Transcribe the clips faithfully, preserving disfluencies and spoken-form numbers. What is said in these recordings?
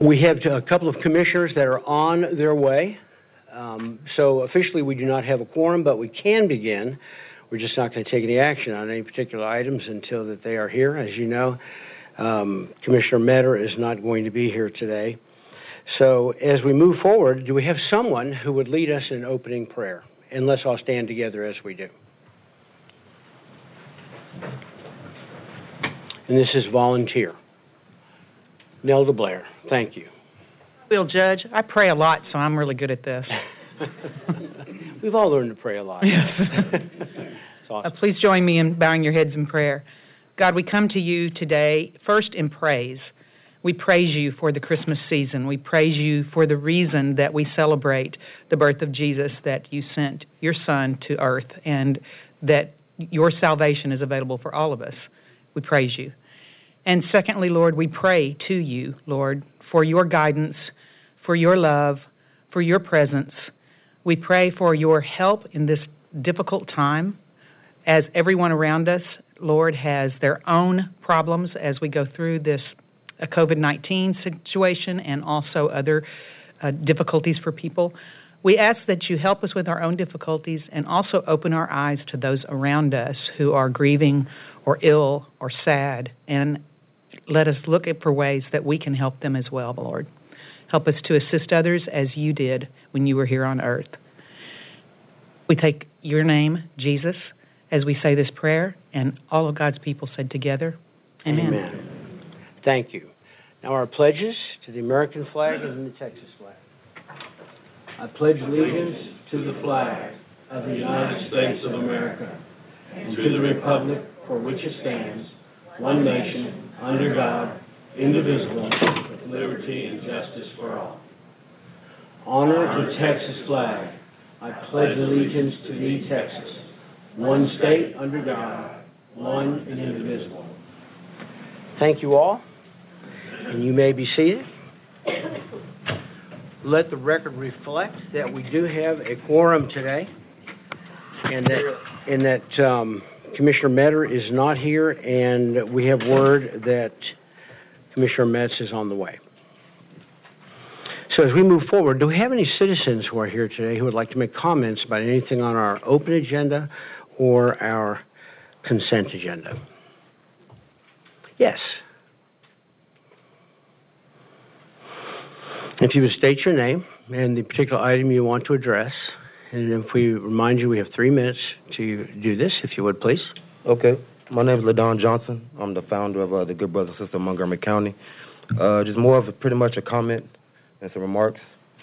We have a couple of commissioners that are on their way. Um, so officially we do not have a quorum, but we can begin. We're just not going to take any action on any particular items until that they are here. As you know, um, Commissioner Metter is not going to be here today. So as we move forward, do we have someone who would lead us in opening prayer? And let's all stand together as we do. And this is volunteer. Nelda Blair, thank you. Bill Judge, I pray a lot, so I'm really good at this. We've all learned to pray a lot. Yes. Awesome. uh, please join me in bowing your heads in prayer. God, we come to you today first in praise. We praise you for the Christmas season. We praise you for the reason that we celebrate the birth of Jesus, that you sent your Son to earth, and that your salvation is available for all of us. We praise you. And secondly, Lord, we pray to you, Lord, for your guidance, for your love, for your presence. We pray for your help in this difficult time as everyone around us, Lord, has their own problems as we go through this uh, COVID nineteen situation and also other uh, difficulties for people. We ask that you help us with our own difficulties and also open our eyes to those around us who are grieving or ill or sad, and let us look for ways that we can help them as well, Lord. Help us to assist others as you did when you were here on earth. We take your name, Jesus, as we say this prayer, and all of God's people said together, Amen. Amen. Thank you. Now our pledges to the American flag and the Texas flag. I pledge allegiance to the flag of the United States of America and to the republic for which it stands, one nation, under God, indivisible, with liberty and justice for all. Honor the Texas flag. I pledge allegiance to thee, Texas, one state under God, one and indivisible. Thank you all, and you may be seated. Let the record reflect that we do have a quorum today, and that, and that um, Commissioner Metter is not here, and we have word that Commissioner Metz is on the way. So as we move forward, do we have any citizens who are here today who would like to make comments about anything on our open agenda or our consent agenda? Yes. If you would state your name and the particular item you want to address, and if we remind you we have three minutes to do this, if you would, please. Okay. My name is LaDon Johnson. I'm the founder of uh, the Good Brothers and Sisters of Montgomery County. Uh, just more of a, pretty much a comment and some remarks.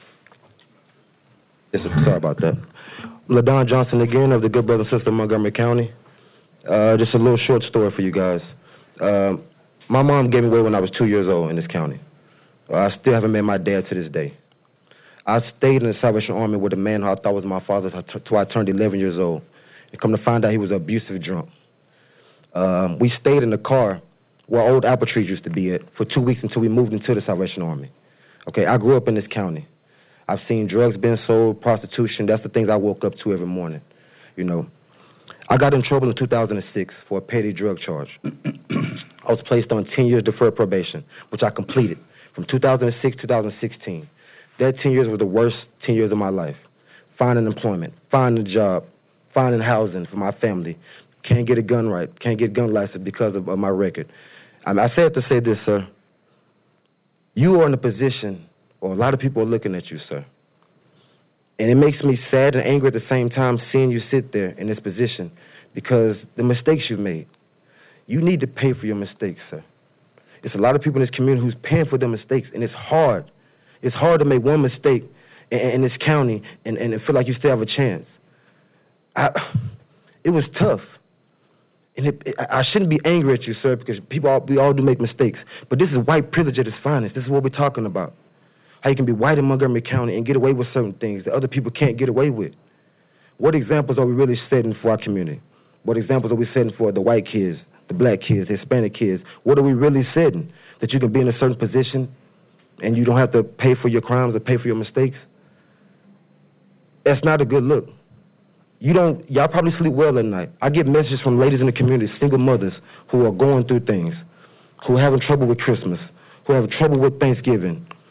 Yes, sorry about that. LaDon Johnson again of the Good Brothers and Sisters of Montgomery County. Uh, just a little short story for you guys. Uh, my mom gave me away when I was two years old in this county. Uh, I still haven't met my dad to this day. I stayed in the Salvation Army with a man who I thought was my father until I turned eleven years old. And come to find out he was an abusive drunk. Um, we stayed in the car where old apple trees used to be at for two weeks until we moved into the Salvation Army. Okay, I grew up in this county. I've seen drugs being sold, prostitution. That's the things I woke up to every morning, you know. I got in trouble in two thousand six for a petty drug charge. I was placed on ten years deferred probation, which I completed from two thousand six to two thousand sixteen. That ten years was the worst ten years of my life. Finding employment, finding a job, finding housing for my family. Can't get a gun right, can't get gun license because of, of my record. I, mean, I said to say this, sir. You are in a position, or a lot of people are looking at you, sir. And it makes me sad and angry at the same time seeing you sit there in this position because the mistakes you've made. You need to pay for your mistakes, sir. It's a lot of people in this community who's paying for their mistakes, and it's hard. It's hard to make one mistake in, in this county and, and feel like you still have a chance. I, it was tough. And it, it, I shouldn't be angry at you, sir, because people, all, we all do make mistakes. But this is white privilege at its finest. This is what we're talking about. How you can be white in Montgomery County and get away with certain things that other people can't get away with. What examples are we really setting for our community? What examples are we setting for the white kids, the black kids, the Hispanic kids? What are we really setting? That you can be in a certain position and you don't have to pay for your crimes or pay for your mistakes? That's not a good look. You don't, y'all probably sleep well at night. I get messages from ladies in the community, single mothers, who are going through things, who are having trouble with Christmas, who are having trouble with Thanksgiving,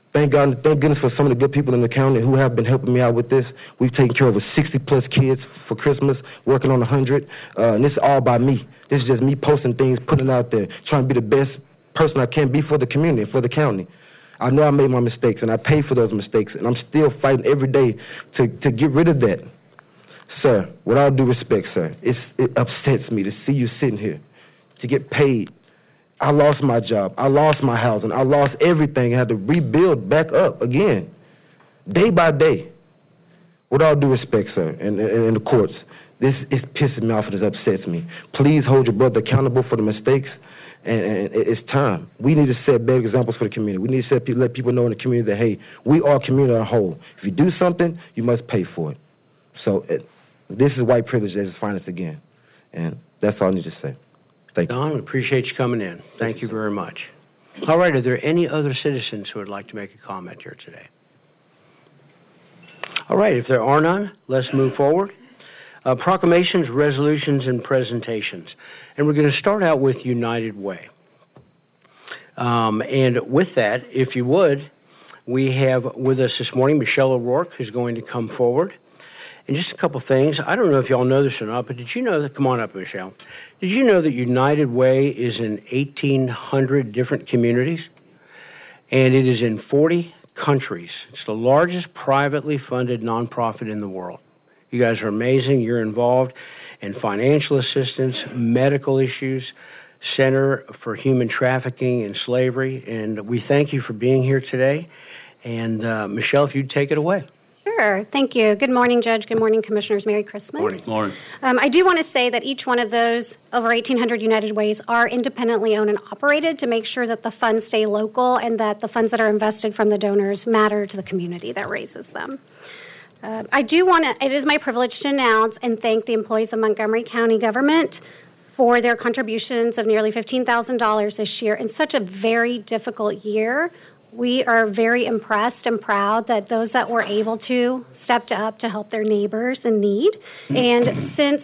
Thank God, thank goodness for some of the good people in the county who have been helping me out with this. We've taken care of over sixty plus kids for Christmas, working on one hundred, uh, and this is all by me. This is just me posting things, putting it out there, trying to be the best person I can be for the community, for the county. I know I made my mistakes, and I paid for those mistakes, and I'm still fighting every day to, to get rid of that. Sir, with all due respect, sir, it's, it upsets me to see you sitting here, to get paid. I lost my job. I lost my housing. I lost everything. I had to rebuild back up again, day by day. With all due respect, sir, and, and, and the courts, this is pissing me off and it upsets me. Please hold your brother accountable for the mistakes, and, and it's time. We need to set better examples for the community. We need to set, let people know in the community that, hey, we are a community as a whole. If you do something, you must pay for it. So it, this is white privilege at its finest again, and that's all I need to say. Thank you. Don, we appreciate you coming in. Thank you very much. All right, are there any other citizens who would like to make a comment here today? All right, if there are none, let's move forward. Uh, proclamations, resolutions, and presentations. And we're going to start out with United Way. Um, and with that, if you would, we have with us this morning Michelle O'Rourke, who's going to come forward. And just a couple things. I don't know if y'all know this or not, but did you know that, come on up, Michelle. Did you know that United Way is in eighteen hundred different communities? And it is in forty countries. It's the largest privately funded nonprofit in the world. You guys are amazing. You're involved in financial assistance, medical issues, Center for Human Trafficking and Slavery. And we thank you for being here today. And uh, Michelle, if you'd take it away. Sure. Thank you. Good morning, Judge. Good morning, Commissioners. Merry Christmas. Morning. Morning. Um, I do want to say that each one of those over eighteen hundred United Ways are independently owned and operated to make sure that the funds stay local and that the funds that are invested from the donors matter to the community that raises them. Uh, I do want to, it is my privilege to announce and thank the employees of Montgomery County government for their contributions of nearly fifteen thousand dollars this year in such a very difficult year. We are very impressed and proud that those that were able to stepped up to help their neighbors in need. And since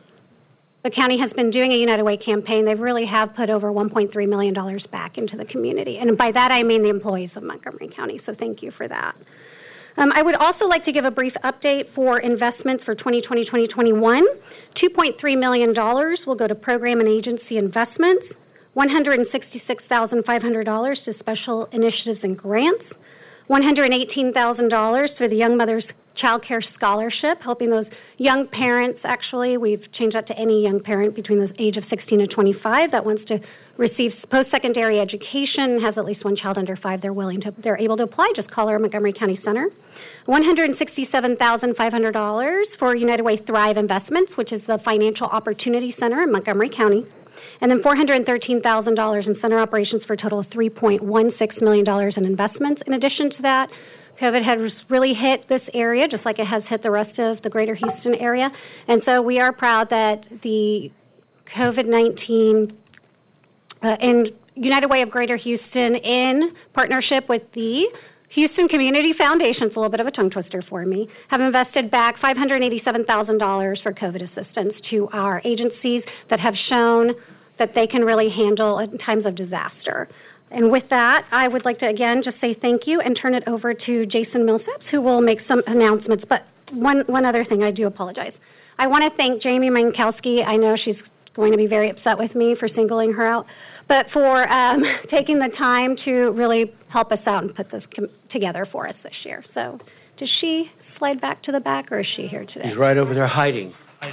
the county has been doing a United Way campaign, they really have put over one point three million dollars back into the community. And by that, I mean the employees of Montgomery County. So thank you for that. Um, I would also like to give a brief update for investments for twenty twenty to twenty twenty-one. two point three million dollars will go to program and agency investments, one hundred sixty-six thousand five hundred dollars to special initiatives and grants, one hundred eighteen thousand dollars for the Young Mothers Child Care Scholarship, helping those young parents, actually, we've changed that to any young parent between the age of sixteen and twenty-five that wants to receive post-secondary education, has at least one child under five, they're willing to, they're able to apply, just call our Montgomery County Center. one hundred sixty-seven thousand five hundred dollars for United Way Thrive Investments, which is the Financial Opportunity Center in Montgomery County. And then four hundred thirteen thousand dollars in center operations for a total of three point one six million dollars in investments. In addition to that, COVID has really hit this area, just like it has hit the rest of the greater Houston area. And so we are proud that the COVID nineteen uh, and United Way of Greater Houston, in partnership with the Houston Community Foundation, it's a little bit of a tongue twister for me, have invested back five hundred eighty-seven thousand dollars for COVID assistance to our agencies that have shown that they can really handle in times of disaster. And with that, I would like to, again, just say thank you and turn it over to Jason Millsaps, who will make some announcements. But one, one other thing, I do apologize. I want to thank Jamie Mankowski. I know she's going to be very upset with me for singling her out, but for um, taking the time to really help us out and put this com- together for us this year. So does she slide back to the back, or is she here today? She's right over there hiding.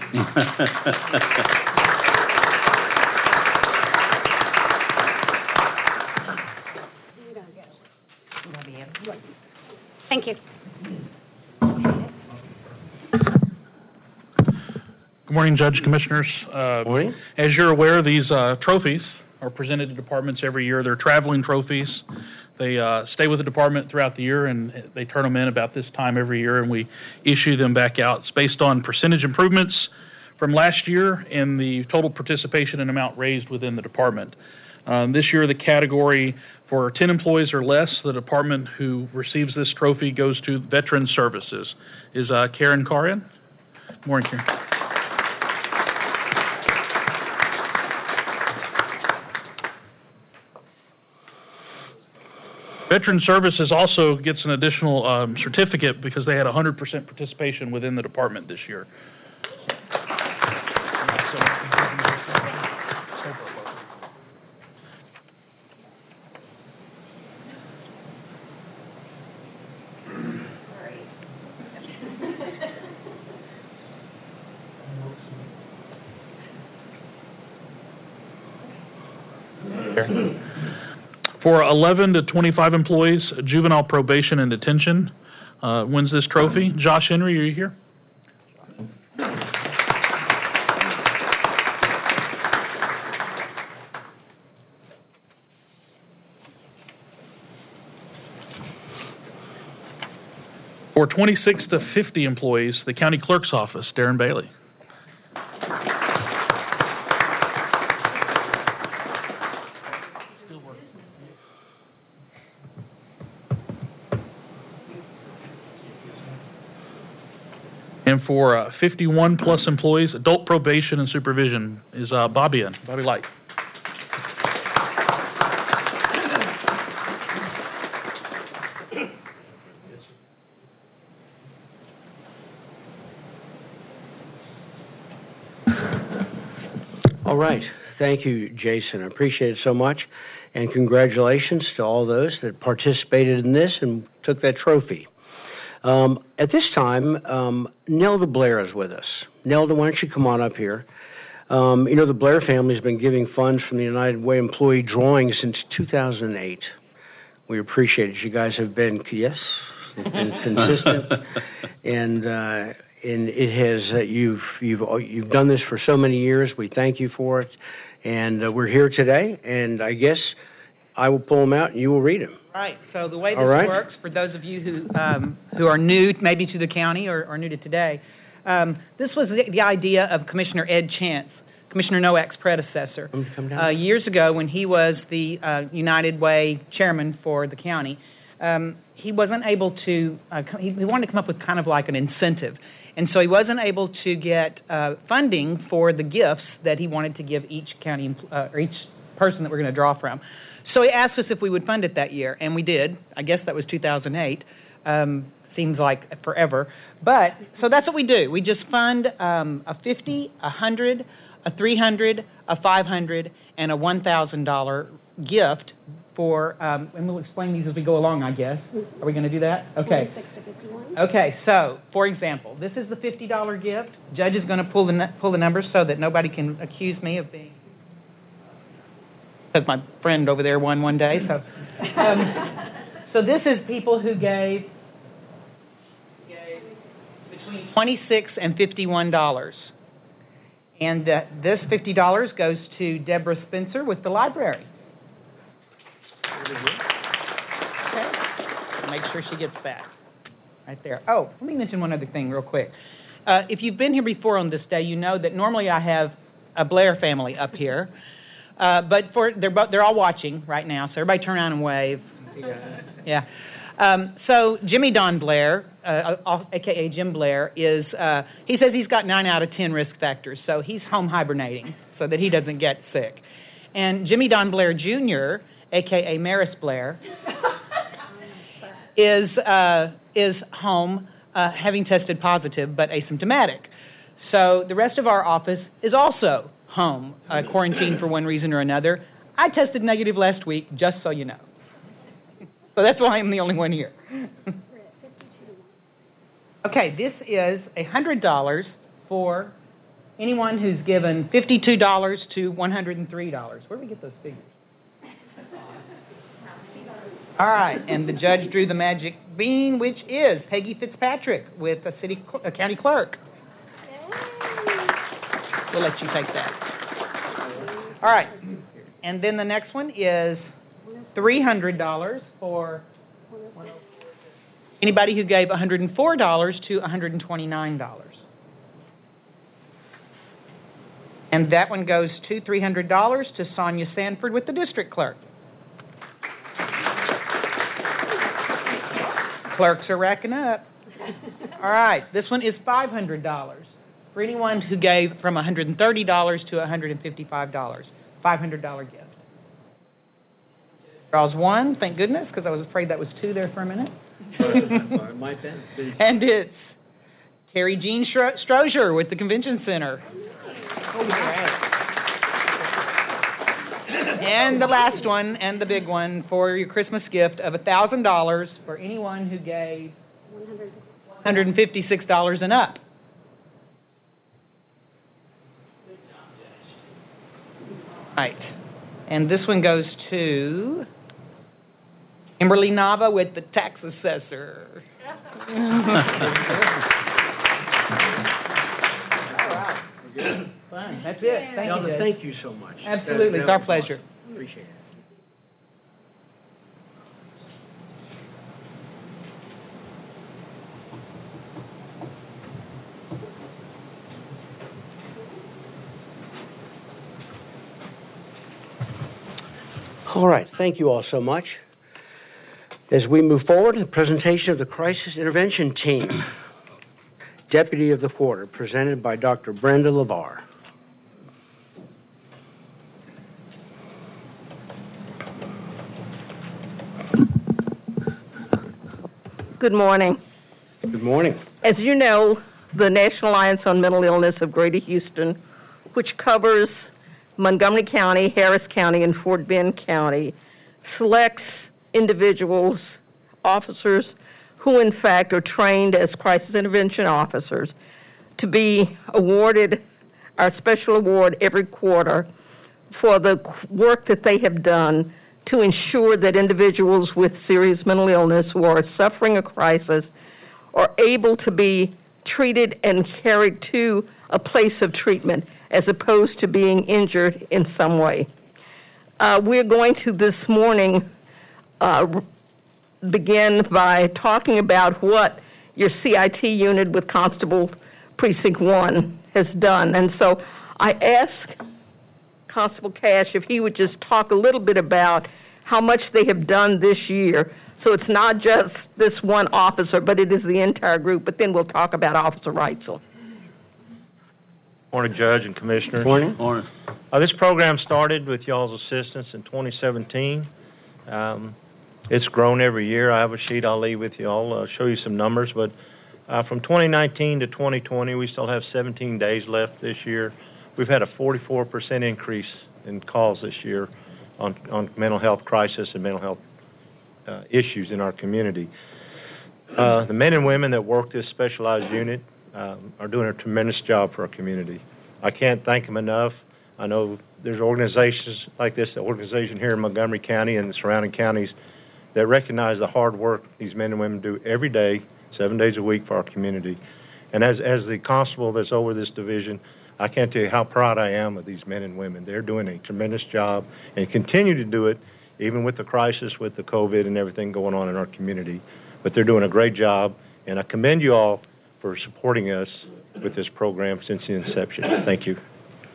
Thank you. Good morning, Judge, Commissioners. Uh, Morning. As you're aware, these uh, trophies are presented to departments every year. They're traveling trophies. They uh, stay with the department throughout the year, and they turn them in about this time every year, and we issue them back out. It's based on percentage improvements from last year and the total participation and amount raised within the department. Um, this year, the category for ten employees or less, the department who receives this trophy goes to Veteran Services. Is uh, Karen Karian? Good morning, Karen. Veteran Services also gets an additional um, certificate because they had one hundred percent participation within the department this year. For eleven to twenty-five employees, juvenile probation and detention uh, wins this trophy. Josh Henry, are you here? For twenty-six to fifty employees, the county clerk's office, Darren Bailey. And for uh, fifty-one plus employees, adult probation and supervision is uh, Bobby in, Bobby Light. All right. Thank you, Jason. I appreciate it so much. And congratulations to all those that participated in this and took that trophy. Um, at this time, um, Nelda Blair is with us. Nelda, why don't you come on up here? Um, you know, the Blair family has been giving funds from the United Way employee drawing since two thousand eight. We appreciate it. You guys have been, yes, been consistent, and uh, and it has. Uh, you've you've you've done this for so many years. We thank you for it, and uh, we're here today. And I guess I will pull them out, and you will read them. Right. So the way this All right. works, for those of you who um, who are new, maybe to the county or, or new to today, um, this was the, the idea of Commissioner Ed Chance, Commissioner Nowak's predecessor. Come down. Uh, years ago, when he was the uh, United Way chairman for the county, um, he wasn't able to. Uh, he, he wanted to come up with kind of like an incentive, and so he wasn't able to get uh, funding for the gifts that he wanted to give each county uh, or each person that we're going to draw from. So he asked us if we would fund it that year, and we did. I guess that was two thousand eight. Um, seems like forever. But, so that's what we do. We just fund um, a fifty, a one hundred, a three hundred, a five hundred, and a one thousand dollar gift for, um, and we'll explain these as we go along, I guess. Are we going to do that? Okay. twenty-six to fifty-one. Okay, so, for example, this is the fifty dollar gift. Judge is going to pull the, pull the numbers so that nobody can accuse me of being... because my friend over there won one day. So, um, so this is people who gave, gave between twenty-six and fifty-one dollars, and uh, this fifty dollars goes to Deborah Spencer with the library. Okay, make sure she gets that right there. Oh, let me mention one other thing real quick. Uh, if you've been here before on this day, you know that normally I have a Blair family up here. Uh, but for they're both, they're all watching right now, so everybody turn around and wave. Yeah. Um, so Jimmy Don Blair, uh, A K A Jim Blair, is uh, he says he's got nine out of ten risk factors, so he's home hibernating so that he doesn't get sick. And Jimmy Don Blair Junior, A K A Maris Blair, is uh, is home uh, having tested positive but asymptomatic. So the rest of our office is also home, uh, quarantined for one reason or another. I tested negative last week, just so you know. So that's why I'm the only one here. Okay, this is one hundred dollars for anyone who's given fifty-two dollars to one hundred three dollars. Where do we get those figures? All right, and the judge drew the magic bean, which is Peggy Fitzpatrick with a city, a county clerk. We'll let you take that. All right, and then the next one is three hundred dollars for anybody who gave one hundred four dollars to one hundred twenty-nine dollars. And that one goes to three hundred dollars to Sonia Sanford with the district clerk. Clerks are racking up. All right, this one is five hundred dollars for anyone who gave from one hundred thirty dollars to one hundred fifty-five dollars. five hundred dollars gift. Draws one, thank goodness, because I was afraid that was two there for a minute. My pen. And it's Carrie Jean Stro- Strozier with the Convention Center. And the last one, and the big one, for your Christmas gift of one thousand dollars for anyone who gave one hundred fifty-six dollars and up. Right. And this one goes to Kimberly Nava with the tax assessor. Fine. That's it. Thank Donna, you. thank you so much. Absolutely. That- It's that our was pleasure. awesome. Appreciate it. All right, thank you all so much. As we move forward, the presentation of the Crisis Intervention Team, Deputy of the Quarter, presented by Doctor Brenda LeVar. Good morning. Good morning. As you know, the National Alliance on Mental Illness of Greater Houston, which covers Montgomery County, Harris County, and Fort Bend County, selects individuals, officers, who in fact are trained as crisis intervention officers, to be awarded our special award every quarter for the work that they have done to ensure that individuals with serious mental illness who are suffering a crisis are able to be treated and carried to a place of treatment as opposed to being injured in some way. Uh, we're going to this morning uh, begin by talking about what your C I T unit with Constable Precinct one has done. And so I asked Constable Cash if he would just talk a little bit about how much they have done this year. So it's not just this one officer, but it is the entire group. But then we'll talk about Officer Reitzel. Morning, Judge and Commissioners. Morning. Morning. Uh, this program started with y'all's assistance in twenty seventeen. Um, it's grown every year. I have a sheet I'll leave with you. I'll uh, show you some numbers. But uh, from twenty nineteen to twenty twenty, we still have seventeen days left this year. We've had a forty-four percent increase in calls this year on, on mental health crisis and mental health uh, issues in our community. Uh, the men and women that work this specialized unit um, are doing a tremendous job for our community. I can't thank them enough. I know there's organizations like this, the organization here in Montgomery County and the surrounding counties that recognize the hard work these men and women do every day, seven days a week for our community. And as, as the constable that's over this division, I can't tell you how proud I am of these men and women. They're doing a tremendous job and continue to do it even with the crisis, with the COVID and everything going on in our community. But they're doing a great job, and I commend you all for supporting us with this program since the inception. Thank you.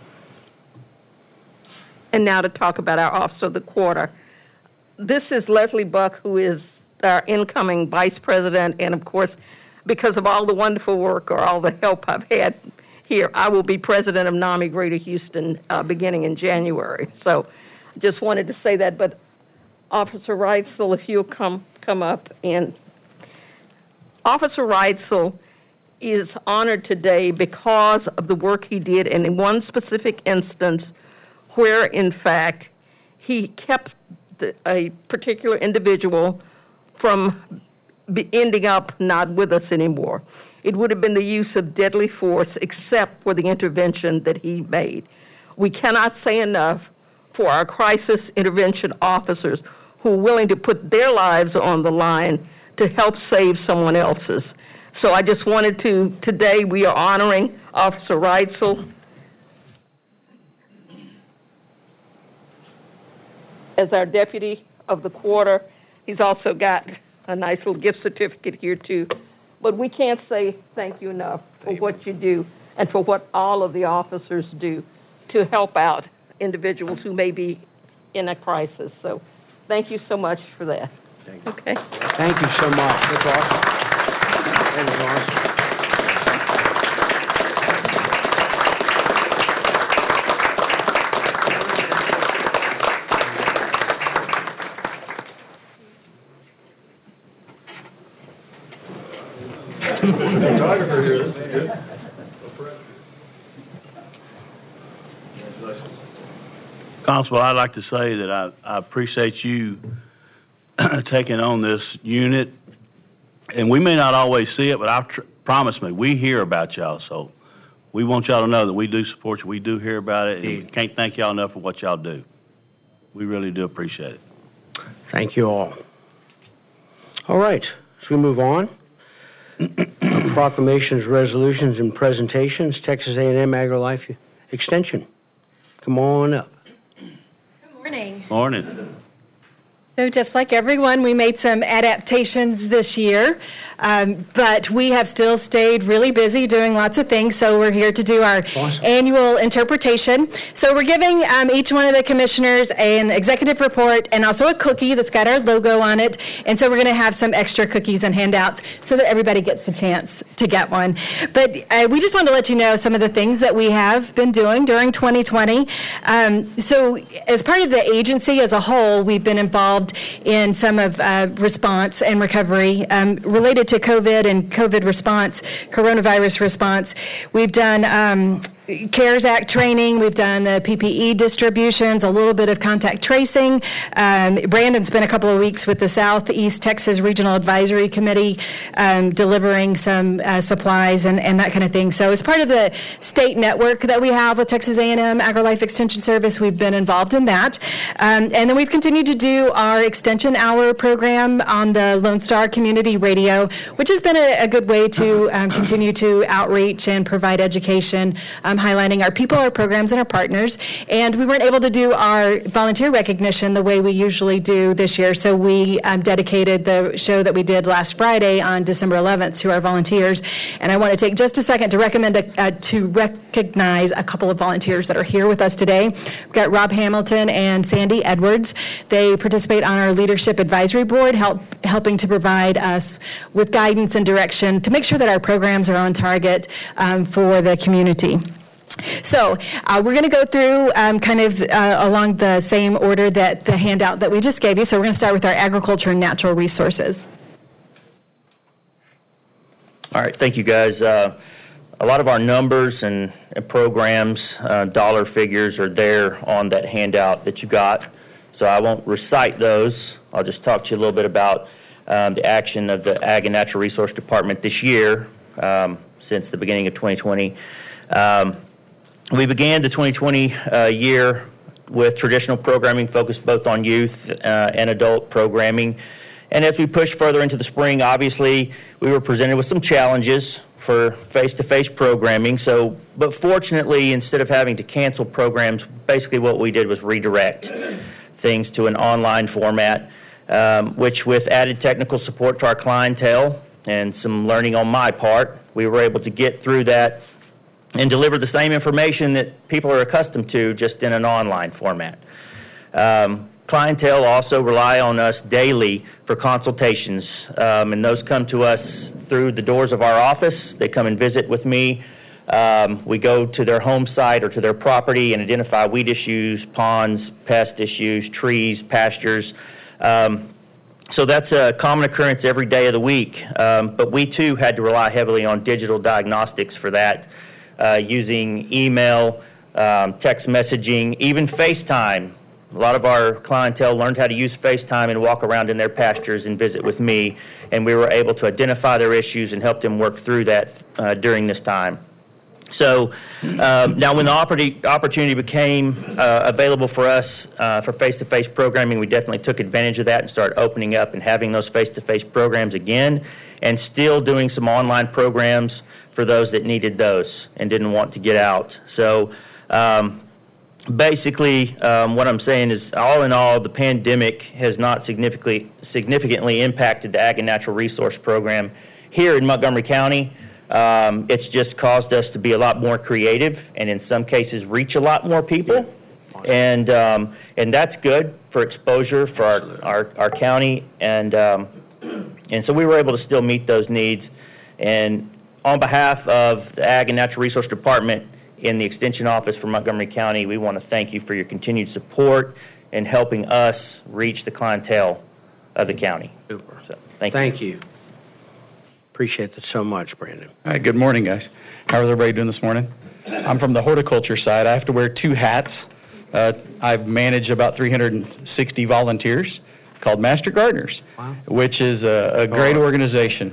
And now to talk about our Officer of the Quarter. This is Leslie Buck, who is our incoming Vice President, and of course, because of all the wonderful work or all the help I've had here, I will be President of NAMI Greater Houston uh, beginning in January. So just wanted to say that. But Officer Reitzel, if you'll come, come up. And Officer Reitzel is honored today because of the work he did in one specific instance where, in fact, he kept the, a particular individual from be ending up not with us anymore. It would have been the use of deadly force except for the intervention that he made. We cannot say enough for our crisis intervention officers who are willing to put their lives on the line to help save someone else's. So I just wanted to, today we are honoring Officer Reitzel as our Deputy of the Quarter. He's also got a nice little gift certificate here too. But we can't say thank you enough for what you do and for what all of the officers do to help out individuals who may be in a crisis. So thank you so much for that. Thank you. Okay. Thank you so much. That's awesome. That is awesome. Photographer here, this is good. Constable, I'd like to say that I, I appreciate you taking on this unit. And we may not always see it, but I tr- promise me, we hear about y'all. So we want y'all to know that we do support you. We do hear about it. And we can't thank y'all enough for what y'all do. We really do appreciate it. Thank you all. All right, as we move on, proclamations, resolutions, and presentations, Texas A and M AgriLife Extension. Come on up. Good morning. Morning. So just like everyone, we made some adaptations this year, um, but we have still stayed really busy doing lots of things, so we're here to do our Awesome. annual interpretation. So we're giving um, each one of the commissioners an executive report and also a cookie that's got our logo on it, and so we're going to have some extra cookies and handouts so that everybody gets a chance to get one. But uh, we just wanted to let you know some of the things that we have been doing during twenty twenty. Um, so as part of the agency as a whole, we've been involved in some of uh, response and recovery um, related to COVID and COVID response, coronavirus response. We've done um, CARES Act training. We've done the P P E distributions, a little bit of contact tracing. Um, Brandon's been a couple of weeks with the Southeast Texas Regional Advisory Committee um, delivering some uh, supplies and, and that kind of thing. So as part of the state network that we have with Texas A and M AgriLife Extension Service, we've been involved in that. Um, and then we've continued to do our Extension Hour program on the Lone Star Community Radio, which has been a, a good way to um, continue to outreach and provide education, um, highlighting our people, our programs, and our partners. And we weren't able to do our volunteer recognition the way we usually do this year, so we um, dedicated the show that we did last Friday on December eleventh to our volunteers. And I want to take just a second to recommend a, uh, to recognize a couple of volunteers that are here with us today. We've got Rob Hamilton and Sandy Edwards. They participate on our Leadership Advisory Board, help, helping to provide us with guidance and direction to make sure that our programs are on target um, for the community. So uh, we're going to go through um, kind of uh, along the same order that the handout that we just gave you. So we're going to start with our agriculture and natural resources. All right, thank you guys. Uh, a lot of our numbers and, and programs, uh, dollar figures are there on that handout that you got. So I won't recite those. I'll just talk to you a little bit about um, the action of the Ag and Natural Resource Department this year um, since the beginning of twenty twenty. Um, We began the twenty twenty uh, year with traditional programming focused both on youth uh, and adult programming. And as we pushed further into the spring, obviously, we were presented with some challenges for face-to-face programming. So, but fortunately, instead of having to cancel programs, basically what we did was redirect things to an online format, um, which with added technical support to our clientele and some learning on my part, we were able to get through that and deliver the same information that people are accustomed to, just in an online format. Um, clientele also rely on us daily for consultations, um, and those come to us through the doors of our office. They come and visit with me. Um, we go to their home site or to their property and identify weed issues, ponds, pest issues, trees, pastures. Um, so that's a common occurrence every day of the week, um, but we too had to rely heavily on digital diagnostics for that. Uh, using email, um, text messaging, even FaceTime. A lot of our clientele learned how to use FaceTime and walk around in their pastures and visit with me, and we were able to identify their issues and help them work through that uh, during this time. So um, now when the oppor- opportunity became uh, available for us uh, for face-to-face programming, we definitely took advantage of that and started opening up and having those face-to-face programs again, and still doing some online programs for those that needed those and didn't want to get out. So um, basically um, what I'm saying is, all in all, the pandemic has not significantly significantly impacted the Ag and Natural Resource Program here in Montgomery County. Um, it's just caused us to be a lot more creative and in some cases reach a lot more people. And um, and that's good for exposure for our, our, our county. And, um, and so we were able to still meet those needs. And on behalf of the Ag and Natural Resource Department in the Extension Office for Montgomery County, we want to thank you for your continued support in helping us reach the clientele of the county. So, thank you. Thank you. Appreciate that so much, Brandon. All right, good morning, guys. How is everybody doing this morning? I'm from the horticulture side. I have to wear two hats. Uh, I've managed about three hundred sixty volunteers called Master Gardeners, wow. which is a, a great oh. organization.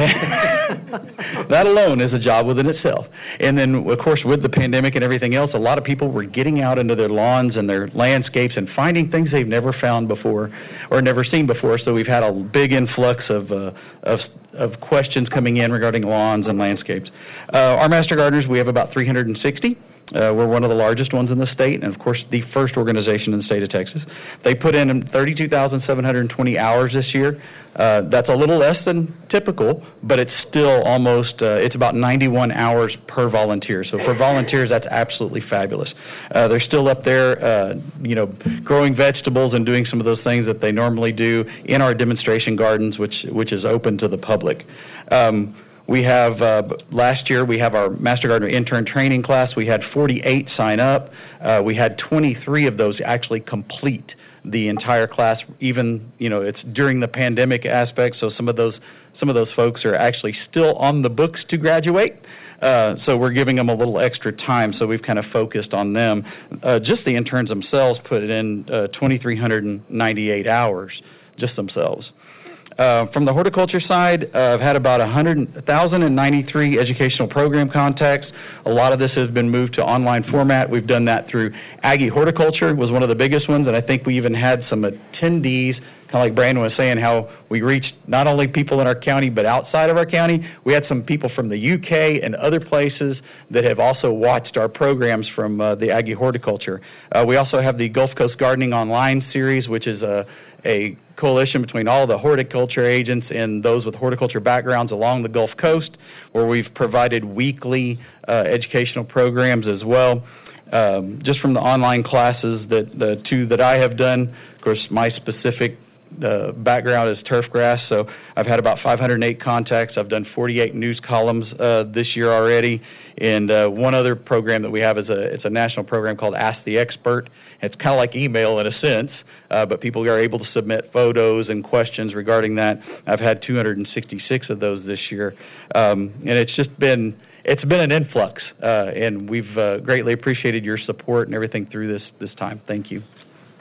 That alone is a job within itself. And then, of course, with the pandemic and everything else, a lot of people were getting out into their lawns and their landscapes and finding things they've never found before or never seen before. So we've had a big influx of uh, of, of questions coming in regarding lawns and landscapes. Uh, our Master Gardeners, we have about three hundred sixty. Uh, we're one of the largest ones in the state, and of course, the first organization in the state of Texas. They put in thirty-two thousand seven hundred twenty hours this year. Uh, that's a little less than typical, but it's still almost, uh, it's about ninety-one hours per volunteer. So for volunteers, that's absolutely fabulous. Uh, they're still up there, uh, you know, growing vegetables and doing some of those things that they normally do in our demonstration gardens, which, which is open to the public. Um, We have, uh, last year, we have our Master Gardener intern training class. We had forty-eight sign up. Uh, we had twenty-three of those actually complete the entire class, even, you know, it's during the pandemic aspect, so some of those some of those folks are actually still on the books to graduate. Uh, so we're giving them a little extra time, so we've kind of focused on them. Uh, just the interns themselves put in uh, two thousand three hundred ninety-eight hours, just themselves. Uh, from the horticulture side, uh, I've had about one thousand ninety-three educational program contacts. A lot of this has been moved to online format. We've done that through Aggie Horticulture was one of the biggest ones, and I think we even had some attendees, kind of like Brandon was saying, how we reached not only people in our county but outside of our county. We had some people from the U K and other places that have also watched our programs from uh, the Aggie Horticulture. Uh, we also have the Gulf Coast Gardening Online series, which is a, a coalition between all the horticulture agents and those with horticulture backgrounds along the Gulf Coast, where we've provided weekly uh, educational programs as well. Um, just from the online classes, that the two that I have done, of course, my specific uh, background is turf grass, so I've had about five hundred eight contacts. I've done forty-eight news columns uh, this year already, and uh, one other program that we have is a it's a national program called Ask the Expert. It's kind of like email in a sense, uh, but people are able to submit photos and questions regarding that. I've had two hundred sixty-six of those this year, um, and it's just been it's been an influx, uh, and we've uh, greatly appreciated your support and everything through this this time. Thank you.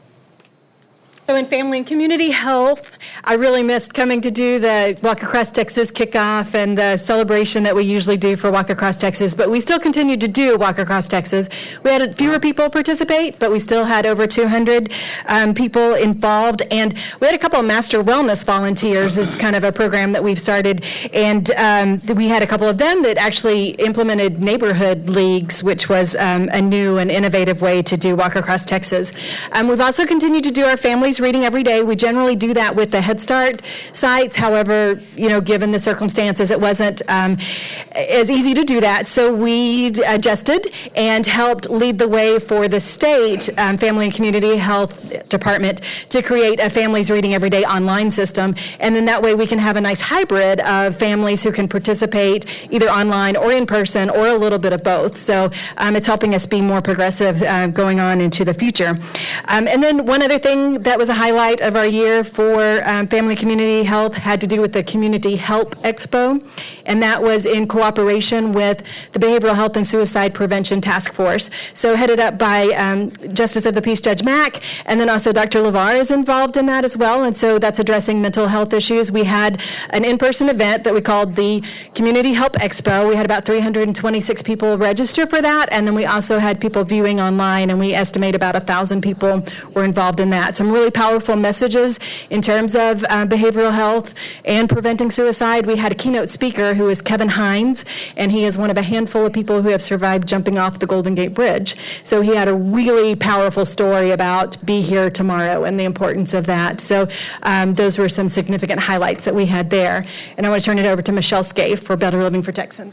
So in family and community health, I really missed coming to do the Walk Across Texas kickoff and the celebration that we usually do for Walk Across Texas, but we still continue to do Walk Across Texas. We had fewer people participate, but we still had over two hundred um, people involved, and we had a couple of Master Wellness volunteers. It's kind of a program that we've started, and um, we had a couple of them that actually implemented neighborhood leagues, which was um, a new and innovative way to do Walk Across Texas. Um, we've also continued to do our families reading every day. We generally do that with the Head Start sites. However, you know, given the circumstances, it wasn't um, as easy to do that. So we adjusted and helped lead the way for the state um, Family and Community Health Department to create a Families Reading Every Day online system. And then that way we can have a nice hybrid of families who can participate either online or in person or a little bit of both. So um, it's helping us be more progressive uh, going on into the future. Um, and then one other thing that was a highlight of our year for um, Family Community Health had to do with the Community Help Expo, and that was in cooperation with the Behavioral Health and Suicide Prevention Task Force. So headed up by um, Justice of the Peace Judge Mack, and then also Doctor LeVar is involved in that as well, and so that's addressing mental health issues. We had an in-person event that we called the Community Help Expo. We had about three hundred twenty-six people register for that, and then we also had people viewing online, and we estimate about one thousand people were involved in that. Some really powerful messages in terms of uh, behavioral health and preventing suicide. We had a keynote speaker who is Kevin Hines, and he is one of a handful of people who have survived jumping off the Golden Gate Bridge. So he had a really powerful story about Be Here Tomorrow and the importance of that. So um, those were some significant highlights that we had there. And I want to turn it over to Michelle Scaife for Better Living for Texans.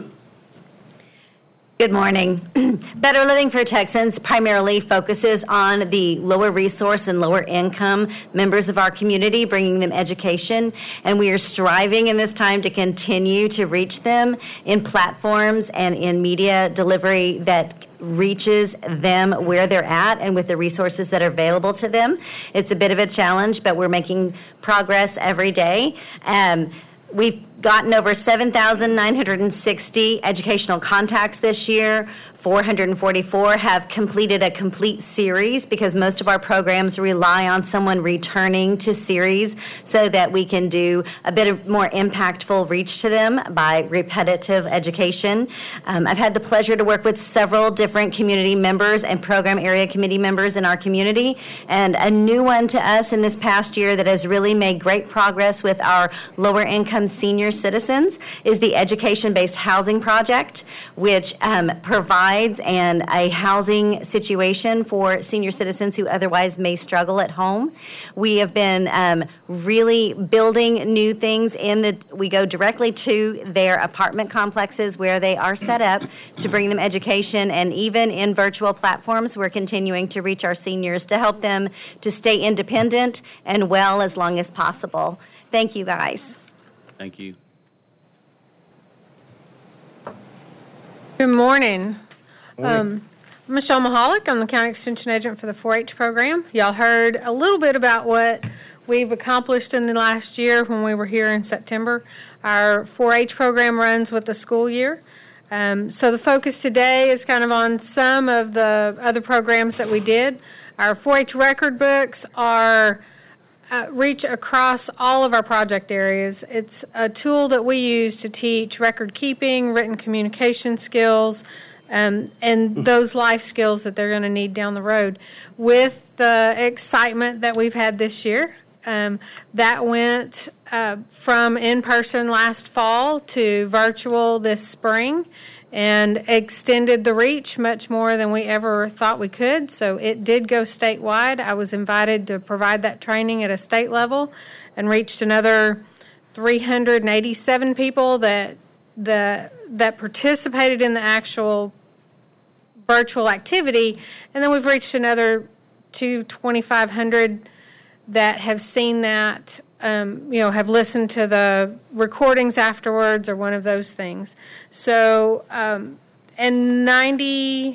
Good morning. Better Living for Texans primarily focuses on the lower resource and lower income members of our community, bringing them education, and we are striving in this time to continue to reach them in platforms and in media delivery that reaches them where they're at and with the resources that are available to them. It's a bit of a challenge, but we're making progress every day. Um, we've gotten over seven thousand nine hundred sixty educational contacts this year. four hundred forty-four have completed a complete series because most of our programs rely on someone returning to series so that we can do a bit of more impactful reach to them by repetitive education. Um, I've had the pleasure to work with several different community members and program area committee members in our community, and a new one to us in this past year that has really made great progress with our lower income senior citizens is the Education-Based Housing Project, which um, provides an, a housing situation for senior citizens who otherwise may struggle at home. We have been um, really building new things in the, we go directly to their apartment complexes where they are set up to bring them education, and even in virtual platforms, we're continuing to reach our seniors to help them to stay independent and well as long as possible. Thank you, guys. Thank you. Good morning. Um, I'm Michelle Mahalik. I'm the County Extension Agent for the four H program. Y'all heard a little bit about what we've accomplished in the last year when we were here in September. Our four H program runs with the school year. Um, so the focus today is kind of on some of the other programs that we did. Our four H record books are uh, reach across all of our project areas. It's a tool that we use to teach record keeping, written communication skills, um, and those life skills that they're going to need down the road. With the excitement that we've had this year, um, that went uh, from in-person last fall to virtual this spring, and extended the reach much more than we ever thought we could. So it did go statewide. I was invited to provide that training at a state level and reached another three hundred eighty-seven people that the that participated in the actual virtual activity, and then we've reached another two twenty-five hundred that have seen that, um, you know, have listened to the recordings afterwards or one of those things. So, um, and ninety,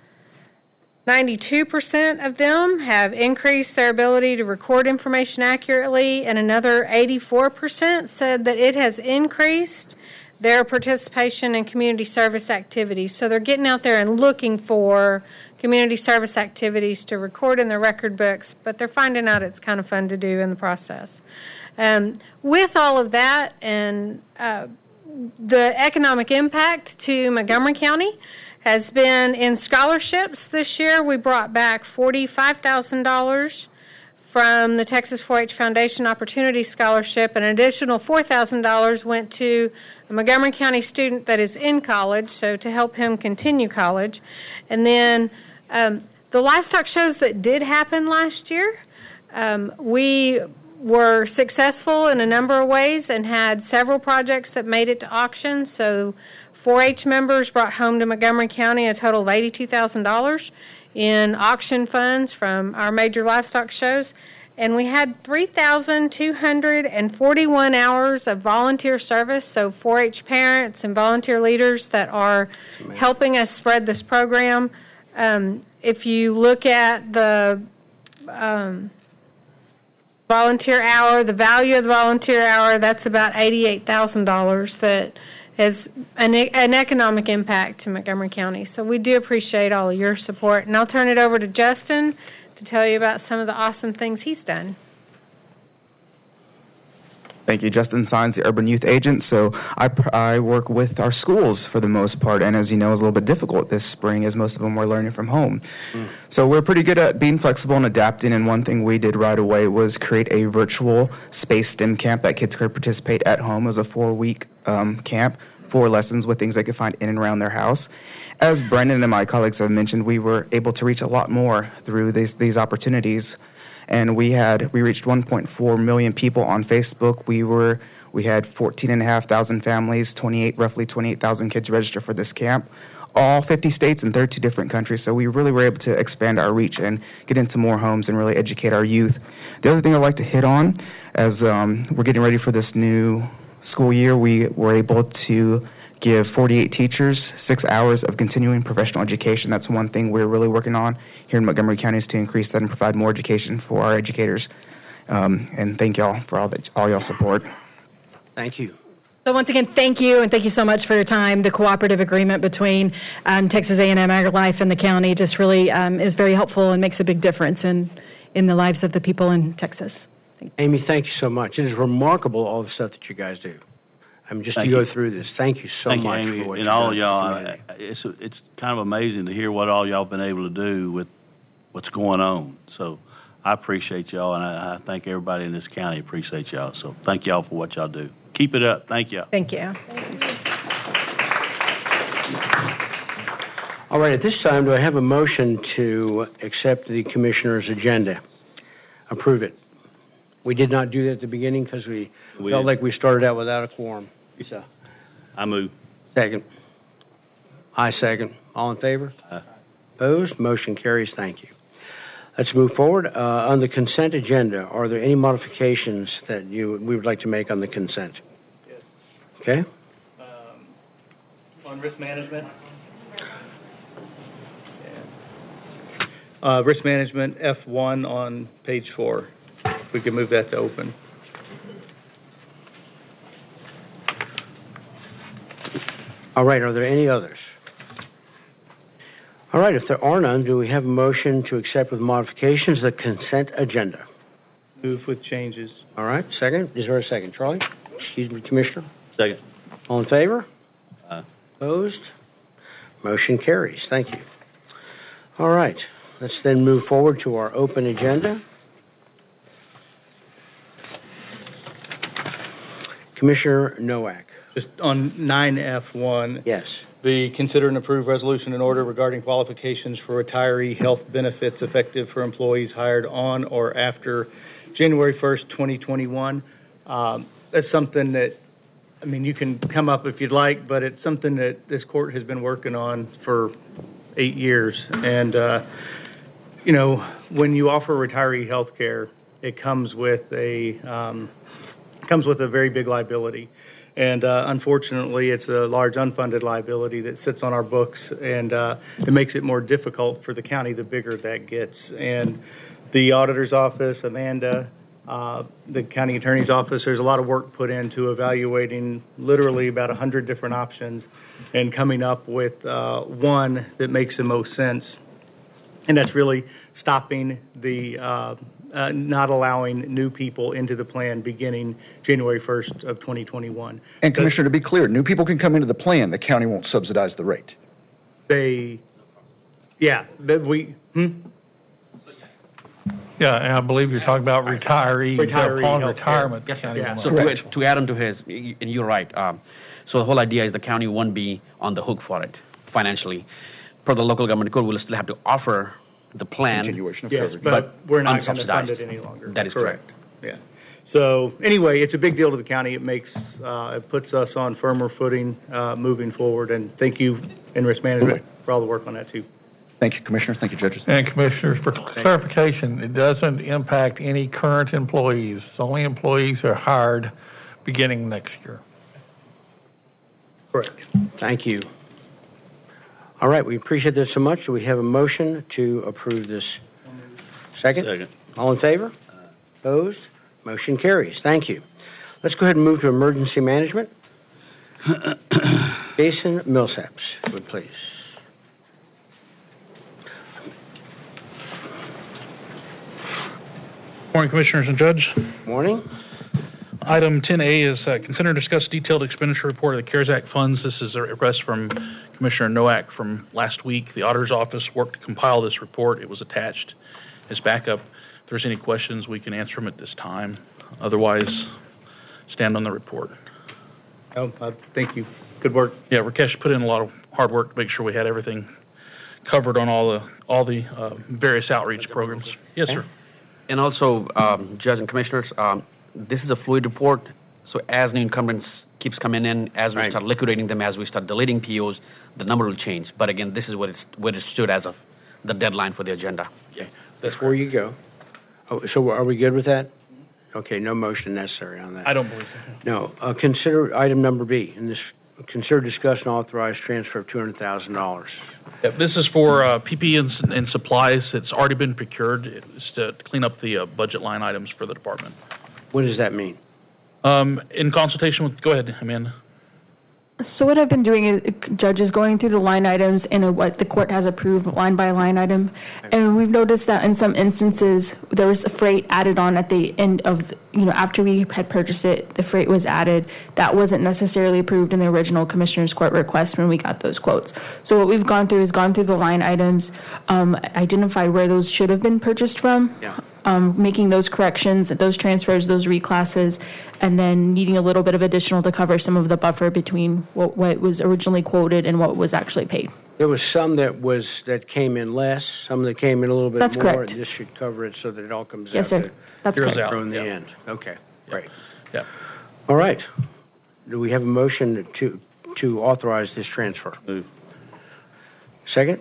ninety-two percent of them have increased their ability to record information accurately, and another eighty-four percent said that it has increased their participation in community service activities. So they're getting out there and looking for community service activities to record in their record books, but they're finding out it's kind of fun to do in the process. Um, with all of that and uh, the economic impact to Montgomery County has been in scholarships this year. We brought back forty-five thousand dollars from the Texas four H Foundation Opportunity Scholarship. An additional four thousand dollars went to a Montgomery County student that is in college, so to help him continue college. And then um, the livestock shows that did happen last year, um, we were successful in a number of ways and had several projects that made it to auction. So four H members brought home to Montgomery County a total of eighty-two thousand dollars in auction funds from our major livestock shows. And we had three thousand two hundred forty-one hours of volunteer service, so four H parents and volunteer leaders that are helping us spread this program. Um, if you look at the um, volunteer hour, the value of the volunteer hour, that's about eighty-eight thousand dollars that has an, an economic impact to Montgomery County. So we do appreciate all of your support. And I'll turn it over to Justin to tell you about some of the awesome things he's done. Thank you. Justin Sines, the Urban Youth Agent. So I, I work with our schools for the most part, and as you know, it's a little bit difficult this spring as most of them were learning from home. Mm. So we're pretty good at being flexible and adapting, and one thing we did right away was create a virtual space STEM camp that kids could participate at home. It was a four-week um, camp, four lessons with things they could find in and around their house. As Brendan and my colleagues have mentioned, we were able to reach a lot more through these, these opportunities. And we had we reached one point four million people on Facebook. We were we had fourteen and a half thousand families, twenty-eight roughly twenty-eight thousand kids registered for this camp, all fifty states and thirty-two different countries. So we really were able to expand our reach and get into more homes and really educate our youth. The other thing I'd like to hit on, as um, we're getting ready for this new school year, we were able to give forty-eight teachers six hours of continuing professional education. That's one thing we're really working on here in Montgomery County, is to increase that and provide more education for our educators. Um, and thank y'all for all that, all y'all support. Thank you. So once again, thank you, and thank you so much for your time. The cooperative agreement between um, Texas A and M AgriLife and the county just really um, is very helpful and makes a big difference in, in the lives of the people in Texas. Thank Amy, thank you so much. It is remarkable all the stuff that you guys do. I mean, just Thank to go you. through this. Thank you so Thank much you, Amy, for what and you've all done y'all. for the I- community. It's it's kind of amazing to hear what all y'all been able to do with what's going on. So I appreciate y'all, and I, I think everybody in this county appreciates y'all. So thank y'all for what y'all do. Keep it up. Thank y'all. Thank you. All right, at this time, do I have a motion to accept the commissioner's agenda? Approve it. We did not do that at the beginning because we, We felt did. like we started out without a quorum. So, I move. second. I second. All in favor? Aye. Opposed? Motion carries. Thank you. Let's move forward. Uh, on the consent agenda, are there any modifications that you, we would like to make on the consent? Yes. Okay? Um, on risk management. Uh, risk management, F one on page four. If we could move that to open. All right, are there any others? All right, if there are none, do we have a motion to accept with modifications the consent agenda? Move with changes. All right, second. Is there a second? Charlie? Excuse me, Commissioner? Second. All in favor? Aye. Opposed? Motion carries. Thank you. All right, let's then move forward to our open agenda. Commissioner Nowak. Just on nine F one. Yes. The consider and approve resolution in order regarding qualifications for retiree health benefits effective for employees hired on or after January first, twenty twenty-one. Um, that's something that, I mean, you can come up if you'd like, but it's something that this court has been working on for eight years. And, uh, you know, when you offer retiree health care, it comes with a, um, comes with a very big liability. And uh, unfortunately, it's a large unfunded liability that sits on our books, and uh, it makes it more difficult for the county the bigger that gets. And the auditor's office, Amanda, uh, the county attorney's office, there's a lot of work put into evaluating literally about one hundred different options and coming up with uh, one that makes the most sense. And that's really stopping the uh, Uh, not allowing new people into the plan beginning January first of twenty twenty-one. And Commissioner, to be clear, new people can come into the plan, the county won't subsidize the rate. They, yeah, that we, hmm? Yeah, and I believe you're talking about retirees Retiree upon healthcare. retirement. Yes, county yeah. will So not. to, to add on to his, y- and you're right, um, so the whole idea is the county won't be on the hook for it financially. Per the local government code, we'll still have to offer the plan. Continuation of Yes, coverage. but we're not going to fund unsubsidized. it any longer. That is correct. Yeah. So anyway, it's a big deal to the county. It makes, uh, it puts us on firmer footing, uh, moving forward. And thank you in risk management for all the work on that too. Thank you, Commissioner. Thank you, judges. And Commissioners, for clarification, it doesn't impact any current employees. It's only employees who are hired beginning next year. Correct. Thank you. All right, we appreciate this so much. Do we have a motion to approve this? Second? Second. All in favor? Opposed? Motion carries. Thank you. Let's go ahead and move to emergency management. Jason Millsaps, would please. Morning, Commissioners and Judge. Morning. Item ten A is uh, consider and discuss detailed expenditure report of the CARES Act funds. This is a request from Commissioner Nowak from last week. The Auditor's Office worked to compile this report. It was attached as backup. If there's any questions, we can answer them at this time. Otherwise, stand on the report. Oh, uh, thank you. Good work. Yeah, Rakesh put in a lot of hard work to make sure we had everything covered on all the all the uh, various outreach programs. Yes, sir. And also, um, Judge and Commissioners, um, this is a fluid report, so as new incumbents keeps coming in, as we Right. start liquidating them, as we start deleting P Os, the number will change. But again, this is what it's, what it stood as of the deadline for the agenda. Okay, before you go, oh, so are we good with that? Okay, no motion necessary on that. I don't believe so. No, uh, consider item number B, in this, consider discuss and authorize transfer of two hundred thousand dollars. Yep, this is for uh, P P E and, s- and supplies. It's already been procured. It's to clean up the uh, budget line items for the department. What does that mean? Um, in consultation with, go ahead, Amanda. So what I've been doing is, Judge, is going through the line items and what the court has approved line by line item. And we've noticed that in some instances, there was a freight added on at the end of, you know, after we had purchased it, the freight was added. That wasn't necessarily approved in the original Commissioner's Court request when we got those quotes. So what we've gone through is gone through the line items, um, identified where those should have been purchased from, Yeah. um, making those corrections, those transfers, those reclasses, and then needing a little bit of additional to cover some of the buffer between what, what was originally quoted and what was actually paid. There was some that was, that came in less, some that came in a little bit That's more. correct. And this should cover it so that it all comes Yes, out sir. to That's zeros correct. out in the Yeah. end. Okay, great. Yeah. All right. Do we have a motion to, to authorize this transfer? Move. Second?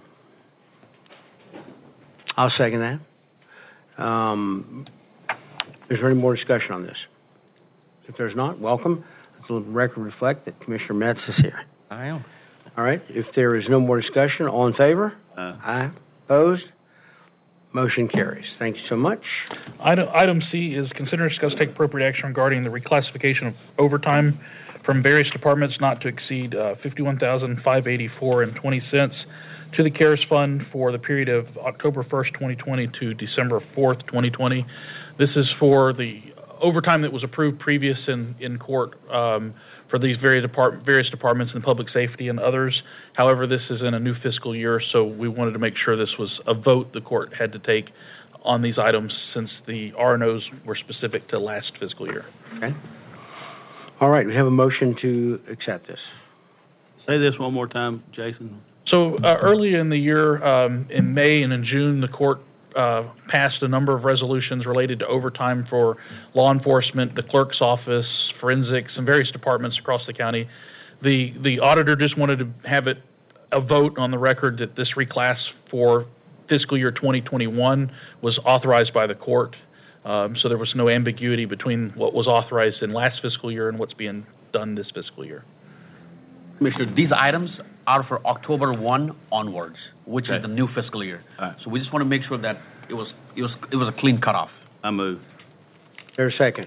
I'll second that. Um, is there any more discussion on this? If there's not, welcome. Let the record reflect that Commissioner Metz is here. I am. All right, if there is no more discussion, all in favor? Uh, Aye. Opposed? Motion carries. Thank you so much. Item, item C is consider, discuss, take appropriate action regarding the reclassification of overtime from various departments not to exceed uh, fifty-one thousand five hundred eighty-four dollars and twenty cents to the CARES Fund for the period of October first, twenty twenty to December fourth, twenty twenty. This is for the overtime that was approved previous in, in court um, for these various, depart- various departments in public safety and others. However, this is in a new fiscal year, so we wanted to make sure this was a vote the court had to take on these items since the R and Os were specific to last fiscal year. Okay. All right, we have a motion to accept this. say this one more time, Jason. So uh, early in the year, um, in May and in June, the court uh, passed a number of resolutions related to overtime for law enforcement, the clerk's office, forensics, and various departments across the county. The the auditor just wanted to have it a vote on the record that this reclass for fiscal year twenty twenty-one was authorized by the court. Um, so there was no ambiguity between what was authorized in last fiscal year and what's being done this fiscal year. Commissioner, these items are for October first onwards, which Okay. is the new fiscal year. All right. So we just want to make sure that it was it was it was a clean cutoff. I move. There's a second.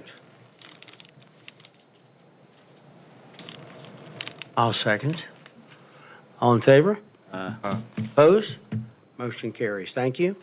I'll second. All in favor? Uh, Opposed? Motion carries. Thank you.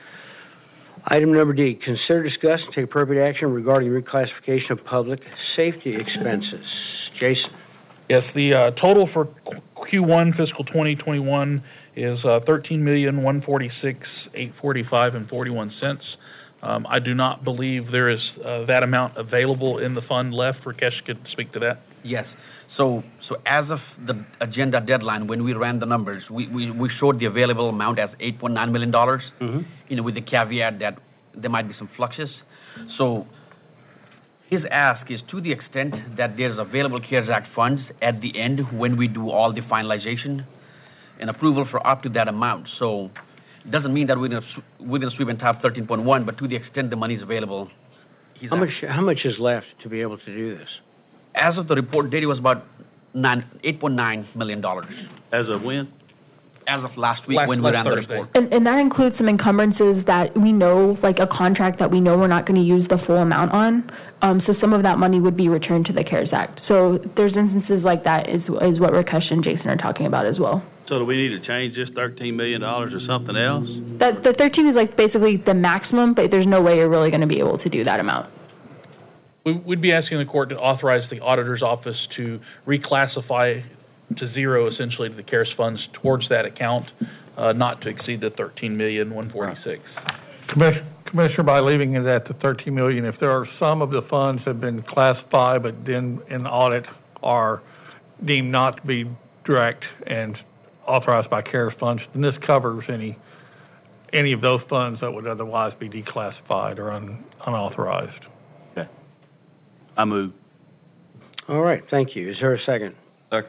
Item number D, consider, discuss, and take appropriate action regarding reclassification of public safety expenses. Jason? Yes, the uh, total for Q one fiscal twenty twenty-one is uh, thirteen million, one forty-six, eight forty-five and forty-one cents. Um, I do not believe there is uh, that amount available in the fund left. Rakesh could speak to that. Yes. So so as of the agenda deadline, when we ran the numbers, we, we, we showed the available amount as eight point nine million dollars. Mm-hmm. You know, with the caveat that there might be some fluxes. So his ask is to the extent that there's available CARES Act funds at the end when we do all the finalization and approval for up to that amount. So it doesn't mean that we're going to we're going to sweep and tap thirteen point one, but to the extent the money is available. He's How much, how much is left to be able to do this? As of the report date, it was about nine, eight point nine million dollars. As of when? As of last week Last- when we last ran the Thursday. report. And, and that includes some encumbrances that we know, like a contract that we know we're not going to use the full amount on. Um, so some of that money would be returned to the CARES Act. So there's instances like that is, is what Rakesh and Jason are talking about as well. So do we need to change this thirteen million dollars or something else? That, the thirteen is like basically the maximum, but there's no way you're really going to be able to do that amount. We- We'd be asking the court to authorize the auditor's office to reclassify to zero essentially to the CARES funds towards that account, uh, not to exceed the thirteen million, one forty-six. Commissioner, Commissioner, by leaving it at the thirteen million, if there are some of the funds have been classified, but then in audit are deemed not to be direct and authorized by CARES funds, then this covers any, any of those funds that would otherwise be declassified or un, unauthorized. Okay. I move. All right, thank you. Is there a second? Second.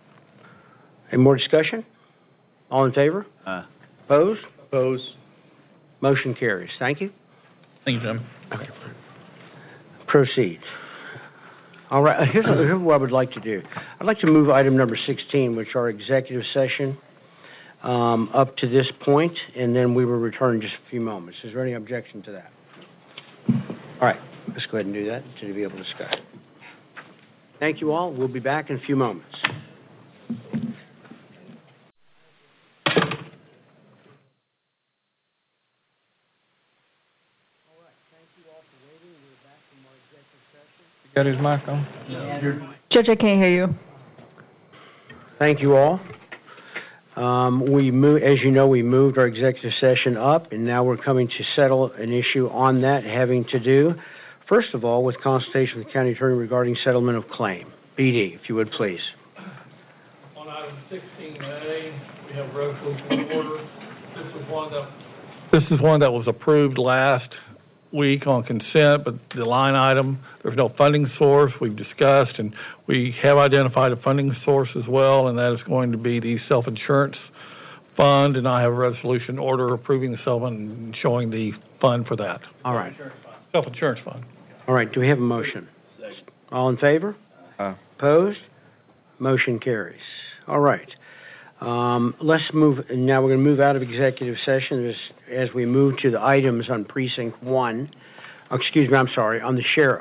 Any more discussion? All in favor? Uh, Opposed? Opposed? Motion carries. Thank you. Thank you, Jim. Proceed. All right, here's, here's what I would like to do. I'd like to move item number sixteen, which are executive session, um, up to this point, and then we will return in just a few moments. Is there any objection to that? All right, Let's go ahead and do that to be able to discuss it. Thank you all. We'll be back in a few moments. Got his mic on? Judge, I can't hear you. Thank you all. Um, we move, as you know, we moved our executive session up, and now we're coming to settle an issue on that having to do, first of all, with consultation with the county attorney regarding settlement of claim. B D, if you would please. On item sixteen A, we have resolution order. This is one that this is one that was approved last week on consent, but the line item, there's no funding source. We've discussed, and we have identified a funding source as well, and that is going to be the self-insurance fund, and I have a resolution order approving the settlement and showing the fund for that. All right. Self-insurance fund. All right, do we have a motion? All in favor? Uh. Opposed? Motion carries. All right. Um, let's move, now we're going to move out of executive session as, as we move to the items on precinct one. Oh, excuse me, I'm sorry, on the sheriff.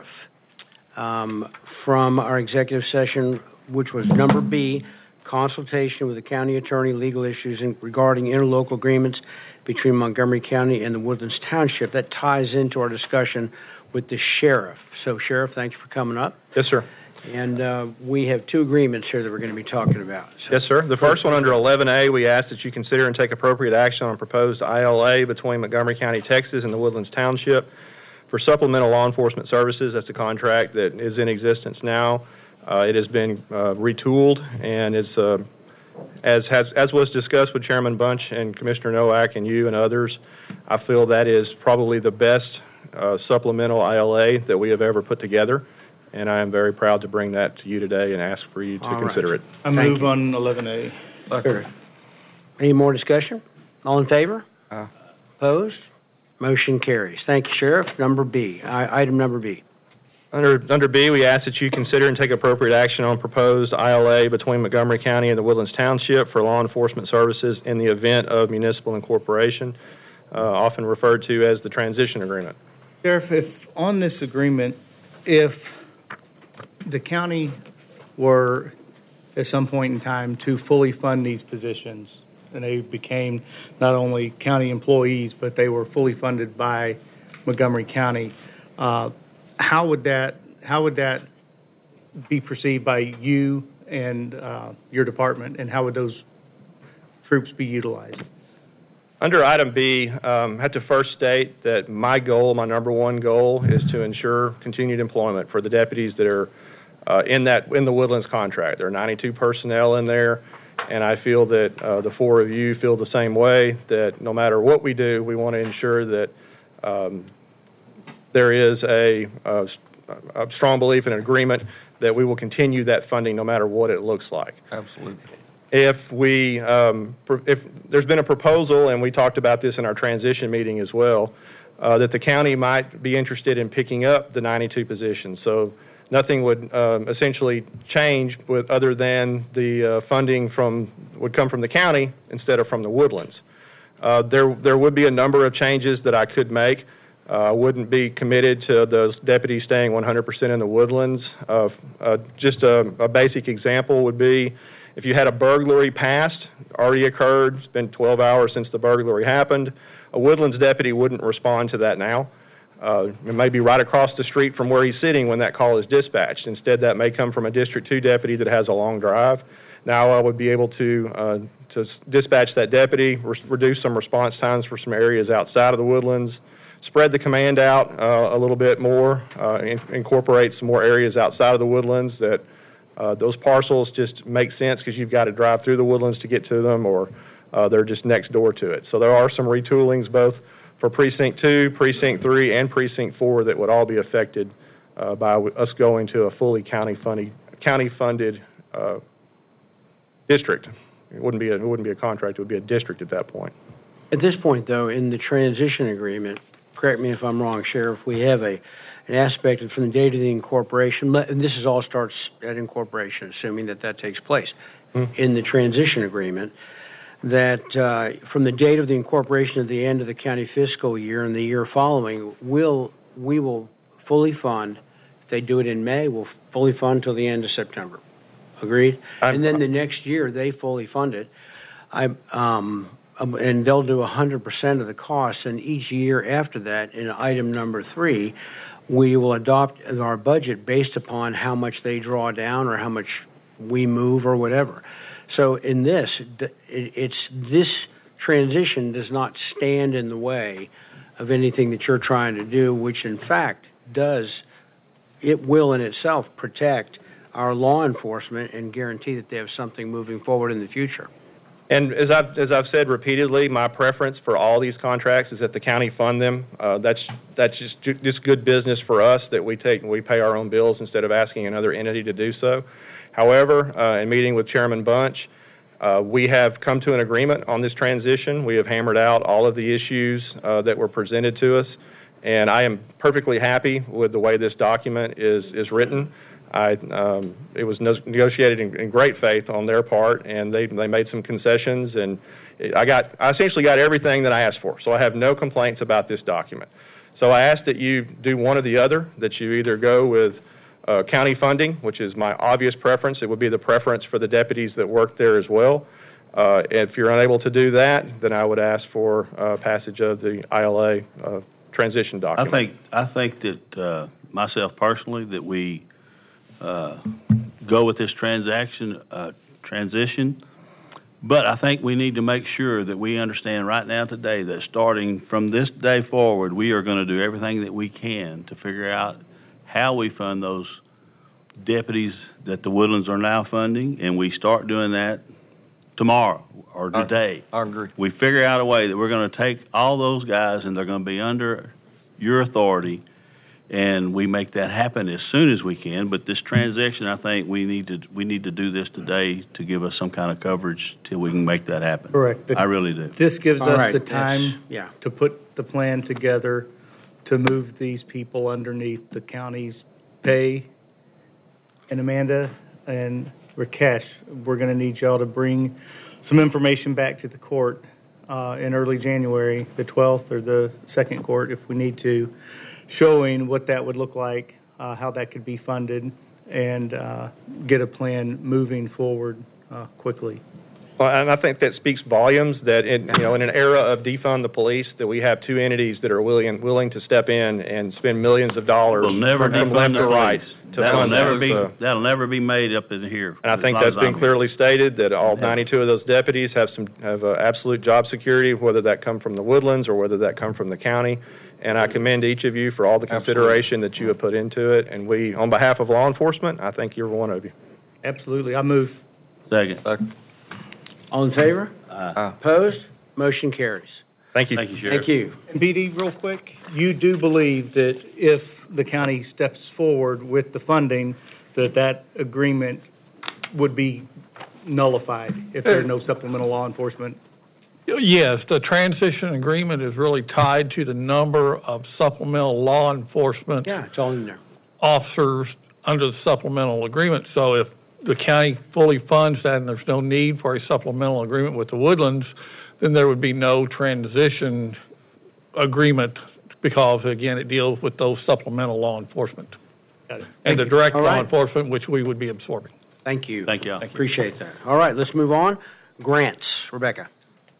Um, from our executive session, which was number B, consultation with the county attorney, legal issues in, regarding interlocal agreements between Montgomery County and the Woodlands Township. That ties into our discussion with the sheriff. So, Sheriff, thanks for coming up. Yes, sir. And uh, we have two agreements here that we're going to be talking about. So. Yes, sir. The first one under eleven A, we ask that you consider and take appropriate action on a proposed I L A between Montgomery County, Texas and the Woodlands Township for supplemental law enforcement services. That's a contract that is in existence now. Uh, it has been uh, retooled, and it's, uh, as, has, as was discussed with Chairman Bunch and Commissioner Nowak and you and others, I feel that is probably the best uh, supplemental I L A that we have ever put together. And I am very proud to bring that to you today and ask for you to All consider right. it. I move on eleven A. Sure. Any more discussion? All in favor? Uh. Opposed? Motion carries. Thank you, Sheriff. Number B, I, item number B. Under, under B, we ask that you consider and take appropriate action on proposed I L A between Montgomery County and the Woodlands Township for law enforcement services in the event of municipal incorporation, uh, often referred to as the transition agreement. Sheriff, if on this agreement, if the county were at some point in time to fully fund these positions, and they became not only county employees, but they were fully funded by Montgomery County, uh, how would that how would that be perceived by you and uh, your department, and how would those troops be utilized? Under item B, um, I have to first state that my goal, my number one goal, is to ensure continued employment for the deputies that are uh, in that in the Woodlands contract. There are ninety-two personnel in there, and I feel that uh, the four of you feel the same way, that no matter what we do, we want to ensure that um, there is a, a, a strong belief and an agreement that we will continue that funding no matter what it looks like. Absolutely. If we, um, if there's been a proposal, and we talked about this in our transition meeting as well, uh, that the county might be interested in picking up the ninety-two positions. So nothing would um, essentially change with other than the uh, funding from would come from the county instead of from the Woodlands. Uh, there, there would be a number of changes that I could make. I uh, wouldn't be committed to those deputies staying one hundred percent in the Woodlands. Uh, uh, just a, a basic example would be, if you had a burglary passed, already occurred, it's been twelve hours since the burglary happened, a Woodlands deputy wouldn't respond to that now. Uh, it may be right across the street from where he's sitting when that call is dispatched. Instead, that may come from a District two deputy that has a long drive. Now I would be able to, uh, to dispatch that deputy, re- reduce some response times for some areas outside of the Woodlands, spread the command out uh, a little bit more, uh, in- incorporate some more areas outside of the Woodlands that Uh, those parcels just make sense because you've got to drive through the Woodlands to get to them, or uh, they're just next door to it. So there are some retoolings both for Precinct two, Precinct three, and Precinct four that would all be affected uh, by w- us going to a fully county-funded, county-funded uh, district. It wouldn't be a, it wouldn't be a contract; it would be a district at that point. At this point, though, in the transition agreement, correct me if I'm wrong, Sheriff, we have a an aspect of from the date of the incorporation, and this is all starts at incorporation, assuming that that takes place, mm-hmm. in the transition agreement, that uh, from the date of the incorporation to the end of the county fiscal year and the year following, we'll, we will fully fund. If they do it in May, we'll fully fund till the end of September. Agreed? And then the next year, they fully fund it. I, um, um, and they'll do one hundred percent of the costs, and each year after that, in item number three, we will adopt our budget based upon how much they draw down or how much we move or whatever. So in this, it's this transition does not stand in the way of anything that you're trying to do, which in fact does, it will in itself protect our law enforcement and guarantee that they have something moving forward in the future. And as I've, as I've said repeatedly, my preference for all these contracts is that the county fund them. Uh, that's that's just just good business for us that we take and we pay our own bills instead of asking another entity to do so. However, uh, in meeting with Chairman Bunch, uh, we have come to an agreement on this transition. We have hammered out all of the issues uh, that were presented to us, and I am perfectly happy with the way this document is is written. I, um, it was no- negotiated in, in great faith on their part, and they they made some concessions, and it, I got I essentially got everything that I asked for. So I have no complaints about this document. So I ask that you do one or the other, that you either go with uh, county funding, which is my obvious preference. It would be the preference for the deputies that work there as well. Uh, if you're unable to do that, then I would ask for uh, passage of the I L A uh, transition document. I think I think that uh, myself personally that we. Uh, go with this transaction uh, transition, but I think we need to make sure that we understand right now today that starting from this day forward, we are going to do everything that we can to figure out how we fund those deputies that the Woodlands are now funding, and we start doing that tomorrow or today. I agree. We figure out a way that we're going to take all those guys and they're going to be under your authority, and we make that happen as soon as we can. But this transition, I think we need to we need to do this today to give us some kind of coverage till we can make that happen. Correct. I really do. This gives All us right, the that's- time yeah. to put the plan together to move these people underneath the county's pay. And Amanda and Rakesh, we're going to need y'all to bring some information back to the court uh, in early January, the twelfth or the second court if we need to, showing what that would look like, uh, how that could be funded, and uh, get a plan moving forward uh, quickly. Well, and I think that speaks volumes that in, you know, in an era of defund the police, that we have two entities that are willing willing to step in and spend millions of dollars We'll never from, from defund left to the right police. to That'll fund never those, be uh, that'll never be made up in here. And I think as long that's as been I'm clearly stated, that all ninety-two of those deputies have some have uh, absolute job security, whether that come from the Woodlands or whether that come from the county. And I commend each of you for all the consideration that you have put into it. And we, on behalf of law enforcement, I thank you're one of you. Absolutely. I move. Second. All in favor? Uh, Opposed? Motion carries. Thank you. Thank you, Sheriff. Thank you. And B D, real quick, you do believe that if the county steps forward with the funding, that that agreement would be nullified if there's no supplemental law enforcement? Yes, the transition agreement is really tied to the number of supplemental law enforcement Yeah, it's all in there. officers under the supplemental agreement. So if the county fully funds that and there's no need for a supplemental agreement with the Woodlands, then there would be no transition agreement because, again, it deals with those supplemental law enforcement. Got it. And the Thank you. direct All law right. enforcement, which we would be absorbing. Thank you. Thank you. Appreciate that. All right, let's move on. Grants. Rebecca.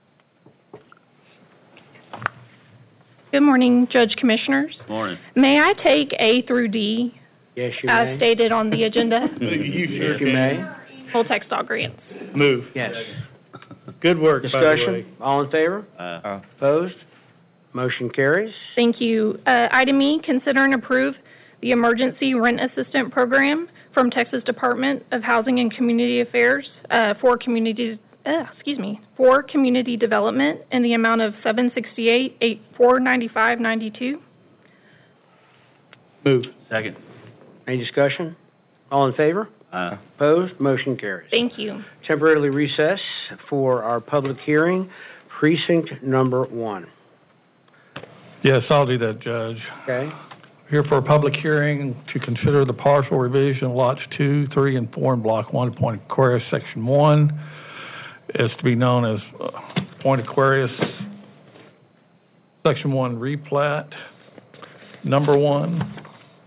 Good morning, Judge Commissioners. Morning. May I take A through D Yes, you as may. stated on the agenda? You sure Yes, you can. may. Full text all grants. Move. Yes. Good work, by the way. Discussion? All in favor? Uh, Opposed? Motion carries. Thank you. Uh, item E, consider and approve the Emergency Rent Assistant Program from Texas Department of Housing and Community Affairs uh, for community, uh, excuse me, for community development in the amount of seven sixty-eight, eight four ninety-five ninety-two. Move. second. Any discussion? All in favor? Uh, Opposed? Motion carries. Thank you. Temporarily recess for our public hearing, precinct number one. Yes, I'll do that, Judge. Okay? Here for a public hearing to consider the partial revision of lots two, three, and four in Block one, Point Aquarius, Section one. It's to be known as uh, Point Aquarius, Section one replat, number one.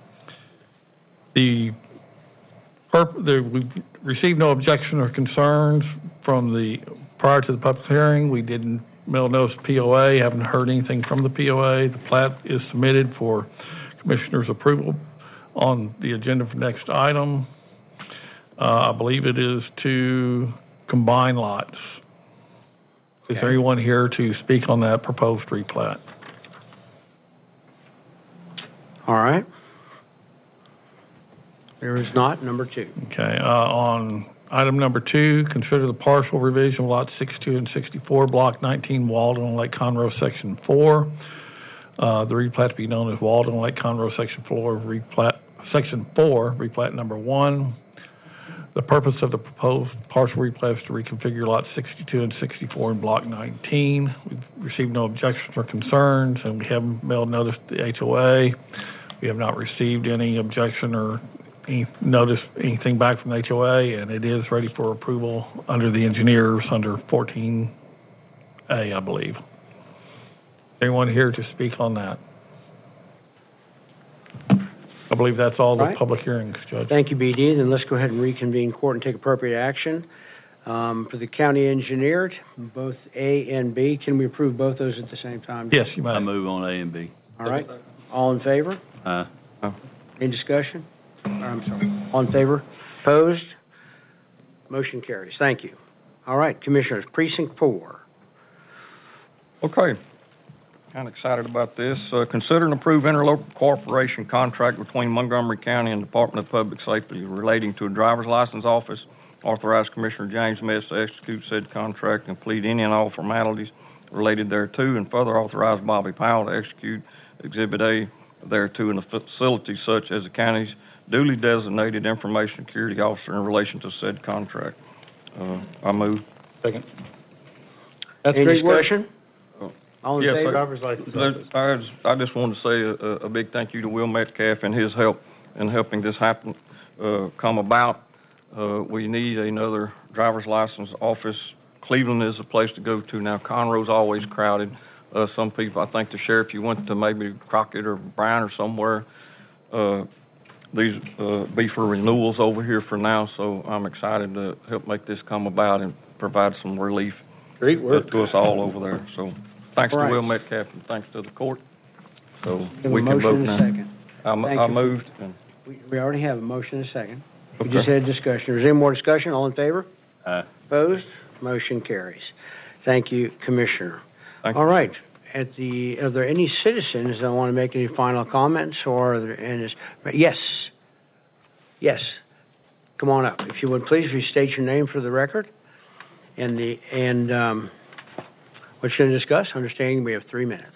The, perp- the, we received no objection or concerns from the, prior to the public hearing. We didn't mail notice P O A, haven't heard anything from the P O A. The plat is submitted for Commissioner's approval on the agenda for next item. Uh, I believe it is to combine lots. Is there anyone here to speak on that proposed replat? All right. There is not. Number two. Okay, uh, on item number two, consider the partial revision of lots sixty-two and sixty-four, block nineteen, Walden on Lake Conroe, section four. Uh, the replat to be known as Walden on Lake Conroe, section four, replat, section four, replat number one. The purpose of the proposed partial replat is to reconfigure lots sixty-two and sixty-four in block nineteen. We've received no objections or concerns, and we haven't mailed notice to the H O A. We have not received any objection or any notice, anything back from the H O A, and it is ready for approval under the engineers under fourteen A, I believe. Anyone here to speak on that? I believe that's all the Right. public hearings, Judge. Thank you, B D. Then let's go ahead and reconvene court and take appropriate action. Um, for the county engineer, both A and B, can we approve both those at the same time? Yes, you may. I move on A and B. All right. All in favor? Aye. Any discussion? Or, I'm sorry. All in favor? Opposed? Motion carries. Thank you. All right, Commissioners, precinct four. Okay. Kind of excited about this. Uh, consider and approve interlocal cooperation contract between Montgomery County and Department of Public Safety relating to a driver's license office. Authorize Commissioner James Metz to execute said contract and complete any and all formalities related thereto, and further authorize Bobby Powell to execute Exhibit A thereto in a facility such as the county's duly designated information security officer in relation to said contract. Uh, I move. Second. That's Any great work. discussion? All in Yes, favor? sir. I just, I just wanted to say a, a big thank you to Will Metcalf and his help in helping this happen, uh, come about. Uh, we need another driver's license office. Cleveland is a place to go to now. Conroe's always crowded. Uh, some people, I think the sheriff, you went to maybe Crockett or Bryan or somewhere, uh, these, uh, be for renewals over here for now, so I'm excited to help make this come about and provide some relief. Great work. To us all over there, so. Thanks All to right. Will Metcalf and thanks to the court. So We have we a can vote motion and a now. second. I, m- Thank I you. moved. And, We, we already have a motion and a second. We Okay. just had discussion. Is there any more discussion? All in favor? Aye. Opposed? Motion carries. Thank you, Commissioner. Thank All right. At the, are there any citizens that want to make any final comments or, are there, and is, yes. Yes. Come on up. If you would please restate your name for the record and the, and, um, what you're going to discuss. Understanding we have three minutes.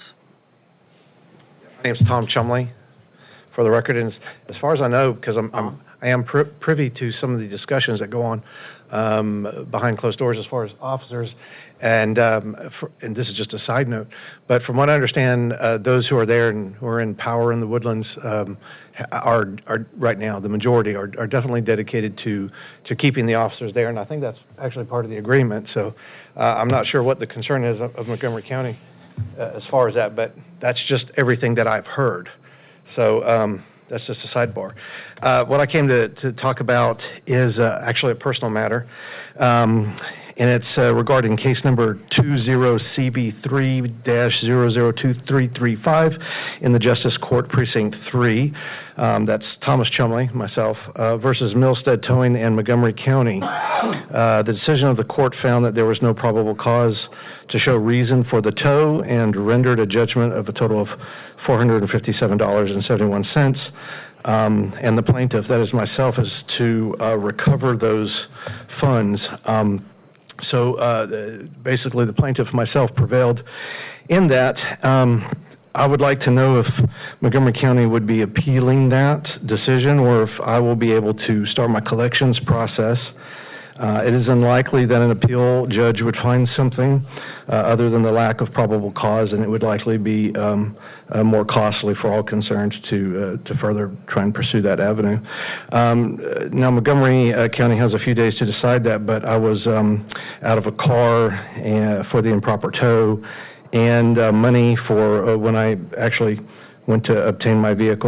My name's Tom Chumley, for the record, and as- as far as I know, because I'm, I'm, I am pri- privy to some of the discussions that go on um, behind closed doors as far as officers, and um, for, and this is just a side note, but from what I understand, uh, those who are there and who are in power in the Woodlands um, ha- are, are right now, the majority are, are definitely dedicated to to keeping the officers there, and I think that's actually part of the agreement. So uh, I'm not sure what the concern is of, of Montgomery County uh, as far as that, but that's just everything that I've heard. So um, that's just a sidebar. Uh, what I came to, to talk about is uh, actually a personal matter, um, and it's uh, regarding case number two zero C B three dash zero zero two three three five in the Justice Court Precinct three. Um, that's Thomas Chumley, myself, uh, versus Millstead Towing and Montgomery County. Uh, the decision of the court found that there was no probable cause to show reason for the tow and rendered a judgment of a total of four hundred fifty-seven dollars and seventy-one cents. Um, and the plaintiff, that is myself, is to uh, recover those funds. Um, so uh, basically, the plaintiff, myself, prevailed in that. Um, I would like to know if Montgomery County would be appealing that decision or if I will be able to start my collections process. Uh, it is unlikely that an appeal judge would find something uh, other than the lack of probable cause, and it would likely be um, uh, more costly for all concerned to uh, to further try and pursue that avenue. Um, now, Montgomery uh, County has a few days to decide that, but I was um, out of a car uh, for the improper tow and uh, money for uh, when I actually went to obtain my vehicle,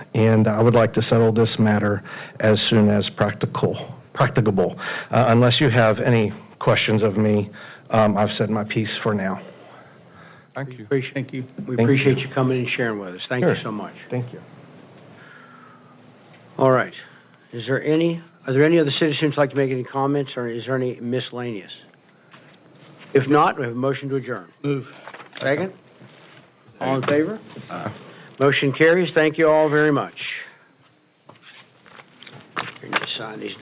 and I would like to settle this matter as soon as practical, practicable. Uh, unless you have any questions of me, um, I've said my piece for now. Thank you. Appreciate, Thank you. We Thank appreciate you. you coming and sharing with us. Thank Sure. you so much. Thank you. All right. Is there any, are there any other citizens who'd like to make any comments, or is there any miscellaneous? If not, we have a motion to adjourn. Move. Second? All in favor? Motion carries. Thank you all very much. Sign these.